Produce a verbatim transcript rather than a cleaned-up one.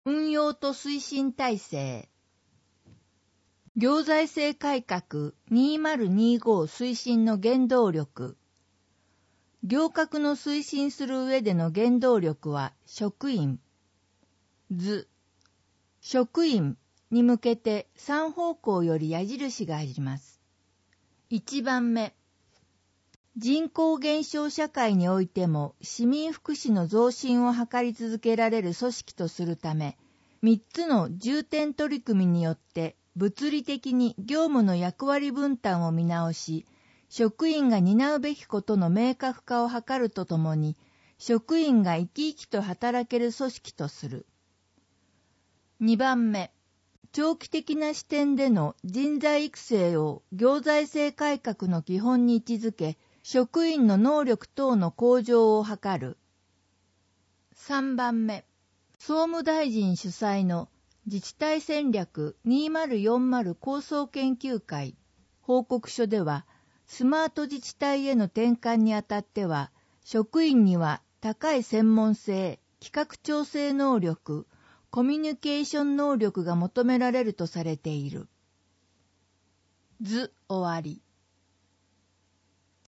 運用と推進体制。行財政改革にせんにじゅうご推進の原動力。行革の推進する上での原動力は職員。図。職員に向けてさん方向より矢印があります。いちばんめ。人口減少社会においても市民福祉の増進を図り続けられる組織とするため、みっつの重点取り組みによって物理的に業務の役割分担を見直し、職員が担うべきことの明確化を図るとともに、職員が生き生きと働ける組織とする。にばんめ。長期的な視点での人材育成を行財政改革の基本に位置づけ、職員の能力等の向上を図る。さんばんめ。総務大臣主催の自治体戦略にせんよんじゅう構想研究会報告書では、スマート自治体への転換にあたっては、職員には高い専門性、企画調整能力、コミュニケーション能力が求められるとされている。図終わり。